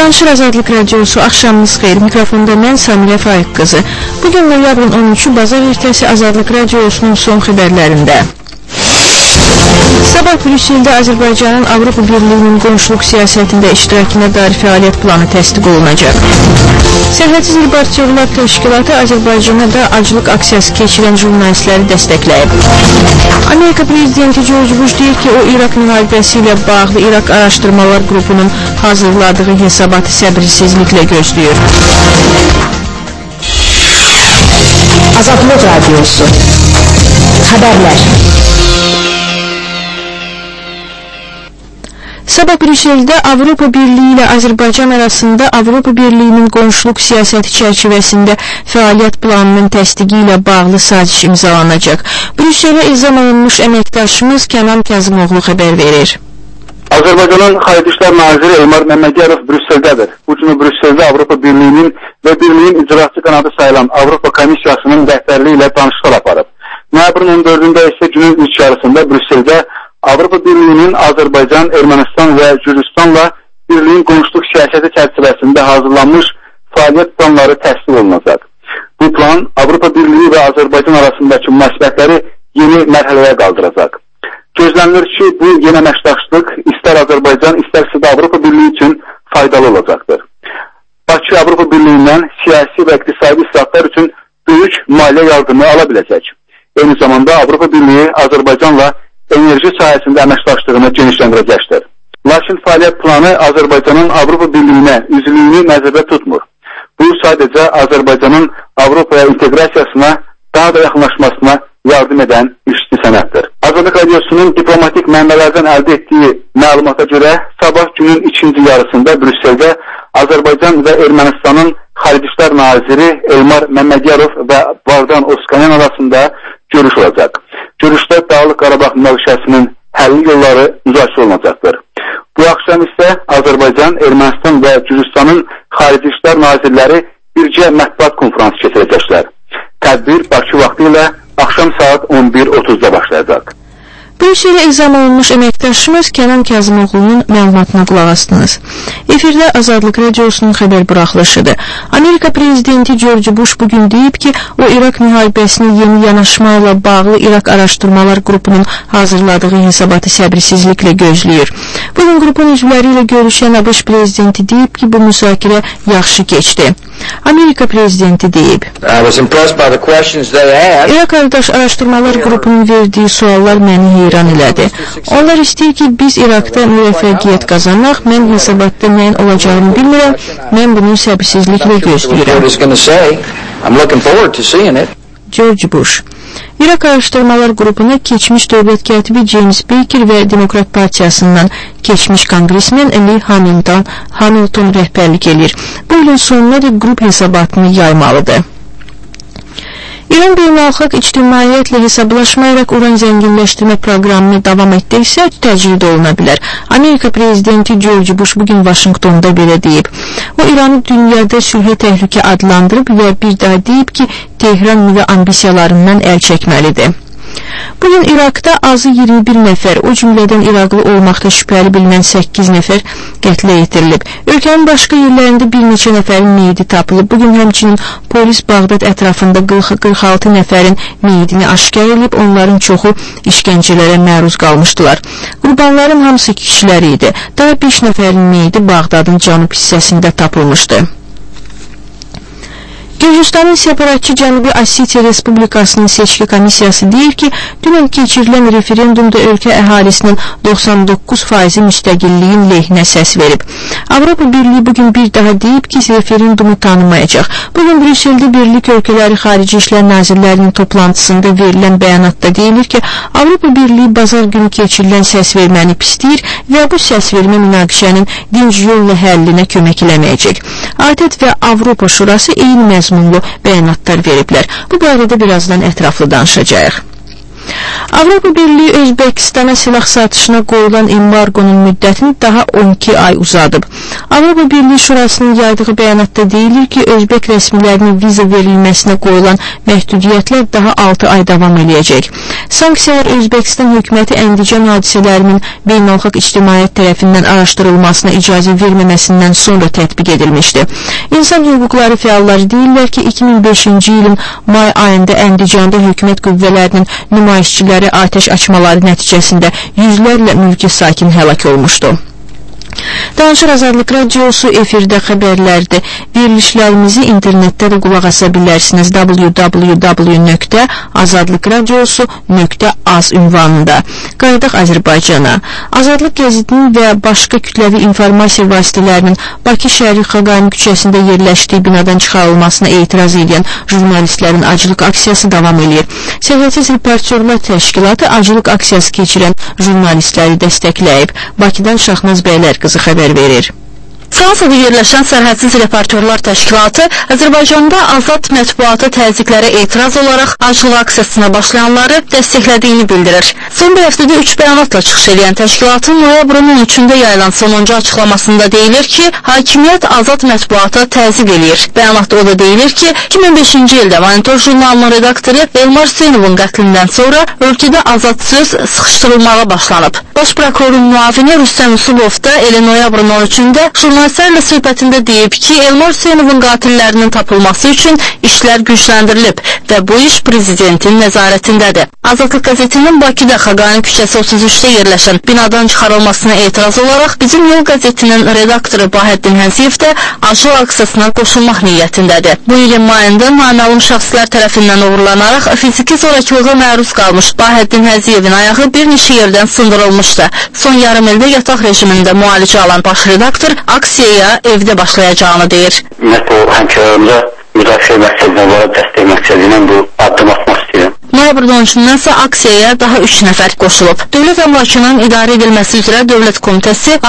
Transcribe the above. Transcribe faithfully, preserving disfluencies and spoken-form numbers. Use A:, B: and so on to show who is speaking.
A: Danışır Azadlıq Radiosu, axşamınız xeyir. Mikrofonda mən Samirə Faiq qızı. Bugün noyabrın on üçü bazar ertəsi Azadlıq Radiosunun son xəbərlərində. Sabah Brüsseldə Azərbaycanın Avropa Birliyinin qonşuluq siyasətində iştirakına dair fəaliyyət planı təsdiq olunacaq. Sərhədsiz İlbarçılar Təşkilatı Azərbaycana da aclıq aksiyası keçirən jurnalistləri dəstəkləyib. Amerika Prezidenti George Bush deyir ki, o İraq müharibəsi ilə bağlı İraq Araşdırmalar Qrupunun hazırladığı hesabatı səbirsizliklə gözləyir.
B: Azadlıq Radiosu Xəbərlər.
A: Sabah Brüsseldə Avropa Birliyi ilə Azərbaycan arasında Avropa Birliyinin qonşuluq siyasəti çərçivəsində fəaliyyət planının təsdiqi ilə bağlı saziş imzalanacaq. Brüsselə ilzam olunmuş əməkdaşımız Kənan Kazımoğlu xəbər verir.
C: Azərbaycanın Xarici İşlər Naziri Elmar Məmmədiyarov Brüsseldədir. Bu günü Brüsseldə Avropa Birliyinin və Birliyin icraçı qanadı sayılan Avropa Komissiyasının rəhbərliyi ilə danışıqlar aparıb. Noyabrın on dördündə isə günün ilk yarısında Brüsseldə Avropa Birliyinin Azərbaycan, Ermənistan və Gürcüstanla Birliyin qonşuluq siyasəti çərçivəsində hazırlanmış fəaliyyət planları təsdiq olunacaq. Bu plan Avropa Birliyi və Azərbaycan arasındakı münasibətləri yeni mərhələyə qaldıracaq. Gözlənilir ki, bu yeni əməkdaşlıq istər Azərbaycan, istərsə də Avropa Birliyi üçün faydalı olacaqdır. Bakı Avropa Birliyindən siyasi və iqtisadi islahatlar üçün böyük maliyyə yardımı ala biləcək. Eyni zamanda Avropa Birliyi Azərbaycanla enerji sahəsində əməkdaşlığını genişləndirəcəkdir. Lakin fəaliyyət planı Azərbaycanın Avropa Birliyinə üzvlüyünü nəzərdə tutmur. Bu sadəcə Azərbaycanın Avropaya inteqrasiyasına daha da yaxınlaşmasına yardım edən üstü sənəddir. Azadlıq Radiosunun diplomatik mənbələrdən əldə etdiyi məlumata görə sabah günün ikinci yarısında Brüsseldə Azərbaycan və Ermənistanın Xarici İşlər Naziri Elmar Məmmədiyarov və Vardan Oskanyan arasında görüş olacaq. Görüşdə Dağlıq Qarabağ münaqişəsinin həlli yolları müzakirə olunacaqdır. Bu axşam isə Azərbaycan, Ermənistan və Gürcüstanın Xarici İşlər Nazirləri bircə mətbuat konfransı keçirəcəklər. Tədbir Bakı vaxtı ilə axşam saat on bir otuzda başlayacaq.
A: Brüsselə ilzam olunmuş əməkdaşımız Kənan Kazımoğlu'nun məlumatına qulaq astınız. Efirdə Azadlıq Radiosunun xəbər buraxılışıdır. Amerika Prezidenti George Bush bugün deyib ki, o İraq müharibəsini yeni yanaşma ilə bağlı İraq Araşdırmalar Qrupunun hazırladığı hesabatı səbirsizliklə gözləyir. Bugün qrupun üzvləri ilə görüşən ABŞ Prezidenti deyib ki, bu müzakirə yaxşı keçdi. Amerika Prezidenti deyib. İraq Araşdırmalar Qrupunun verdiyi suallar məni heyran elədi. Onlar istəyir ki, biz İraqda müvəffəqiyyət qazanaq, mən hesabatda nəyin olacağını bilmirəm, mən bunu səbirsizliklə gözləyirəm. George Bush. İraq Araşdırmalar Qrupuna keçmiş dövlət katibi James Baker və Demokrat Partiyasından keçmiş kongresmen Lee Hamilton, Hamilton rəhbərlik edir. Bu ilin sonuna da qrup hesabatını yaymalıdır. İran beynəlxalq ictimaiyyətlə hesablaşmayaraq uran zənginləşdirmə proqramını davam etdirsə, təcrid oluna bilər. Amerika Prezidenti George Bush bugün Vaşinqtonda belə deyib. O, İranı dünyada sülhə təhlükə adlandırıb və bir daha deyib ki, Tehran nüvə ambisiyalarından əl çəkməlidir. Bugün İraqda azı iyirmi bir nəfər, o cümlədən İraqlı olmaqda şübhəli bilinən səkkiz nəfər qətlə yetirilib. Ölkənin başqa yerlərində bir neçə nəfərin meyidi tapılıb. Bugün həmçinin polis Bağdad ətrafında qırx altı nəfərin meyidini aşkar edib, onların çoxu işgəncələrə məruz qalmışdılar. Qurbanların hamısı kişilər idi. Daha beş nəfərin meyidi Bağdadın cənub hissəsində tapılmışdı. Gürcüstanın separatçı Cənubi Osetiya Respublikasının seçki komissiyası deyir ki, dünən keçirilən referendumda ölkə əhalisinin doxsan doqquz faizi müstəqilliyin lehinə səs verib. Avropa Birliyi bugün bir daha deyib ki, referendumu tanımayacaq. Bugün Brüsseldə Birlik Ölkələri Xarici İşlər Nazirlərinin toplantısında verilən bəyanatda deyilir ki, Avropa Birliyi bazar günü keçirilən səs verməni pisləyir və bu səs vermə münaqişənin dinc yolla həllinə kömək eləməyəcək. ATƏT və Avropa Şurası eyni məzmunlu bəyanatlar veriblər. Bu barədə birazdan ətraflı danışacağıq. Avropa Birliyi Özbəkistana silah satışına qoyulan embargonun müddətini daha on iki ay uzadıb. Avropa Birliyi Şurasının yaydığı bəyanatda deyilir ki, Özbək rəsmilərinin viza verilməsinə qoyulan məhdudiyyətlər daha altı ay davam edəcək. Sanksiyalar Özbəkistan hökuməti Əndicən hadisələrinin beynəlxalq ictimaiyyət tərəfindən araşdırılmasına icazə verməməsindən sonra tətbiq edilmişdi. İnsan hüquqları fəalları deyirlər ki, iki min beşinci ilin may ayında Əndicəndə hökumət qüvvələrinin nümayişçiləri ateş açmaları nəticəsində yüzlərlə mülki sakin həlak olmuşdu. Danışır Azadlıq Radiosu efirdə xəbərlərdir. Verilişlərimizi internetdə də qulaq asa bilərsiniz. w w w nöqtə azadlıq radiosu nöqtə az ünvanında. Qayıdaq Azərbaycana. Azadlıq qəzetinin və başqa kütləvi informasiya vasitələrinin Bakı şəhəri Xaqani küçəsində yerləşdiyi binadan çıxarılmasına etiraz edən jurnalistlərin acılıq aksiyası davam edir. Səhiyyəsiz Reportyorlar Təşkilatı acılıq aksiyası keçirən jurnalistləri dəstəkləyib. Bakıdan Şahnaz Bəylər qızı xəbər verir.
D: Fransada yerləşən Sərhədsiz Reportyorlar Təşkilatı Azərbaycanda azad mətbuata təzyiqlərə etiraz olaraq acılıq aksiyasına başlayanları dəstəklədiyini bildirir. Son bir həftədə üç bəyanatla çıxış edən təşkilatın noyabrın on üçündə yayılan sonuncu açıqlamasında deyilir ki, hakimiyyət azad mətbuata təzyiq eləyir. Bəyanatda o da deyilir ki, iki min beşinci ildə Monitor jurnalının redaktoru Elmar Hüseynovun qətlindən sonra ölkədə azad söz sıxışdırılmağa başlanıb. Baş prokurorun müavini Rüstəm Üsulov da elə noyabrın on üçündə jurnalistlərlə söhbətində deyib ki, Elmar Hüseynovun qatillərinin tapılması üçün işlər gücləndirilib və bu iş prezidentin nəzarətindədir. Azadlıq qəzetinin Bakıda Xaqani küçəsi otuz üçdə yerləşən binadan çıxarılmasına etiraz olaraq Bizim Yol qəzetinin redaktoru Bahəddin Hənsiyev də acılıq aksiyasına qoşulmaq niyyətindədir. Bu ilin mayında naməlum şəxslər tərəfindən uğurlanaraq fiziki zorakılığa məruz qalmış Bahəddin Hənziyevin ayağı bir neçə yerdən sındırılmışdı. Son yarım ildə yataq rejimində müalicə alan baş redaktor aksiyaya evdə başlayacağını deyir.
C: Ümumiyyətlə o həmkarlarımıza müdafiə məqsədinə olaraq dəstək məqsədilə bu addım atmaq istəyirəm.
D: Noyabrın on üçündən isə aksiyaya daha üç nəfər qoşulub. Dövlət əmlakının idarə edilməsi üzrə Dövlət Komitəsi